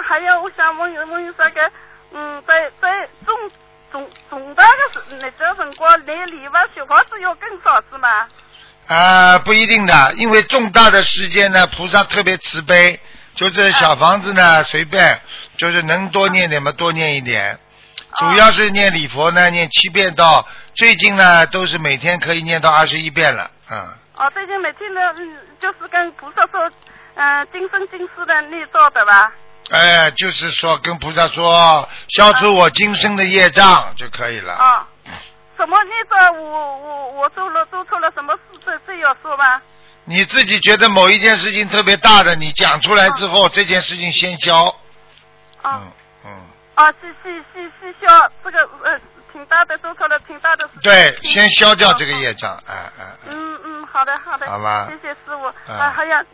还有我想问这个，在重大的那个辰光，念礼拜小房子要更少是吗？ 不一定的，因为重大的事件呢，菩萨特别慈悲，就是小房子呢随便，就是能多念点嘛多念一点。主要是念礼佛呢，念7遍到最近呢都是每天可以念到21遍了， 最近每天呢，就是跟菩萨说，今生今世的念咒的吧？ 就是说跟菩萨说，消除我今生的业障就可以了。 什么念咒？我做错了什么事？这要说吗？ 你自己觉得某一件事情特别大的，你讲出来之后，这件事情先消。 是消这个挺大的做错了挺大的事情。 对，先消掉这个业障， 好的， 好吧。 谢谢师傅。还有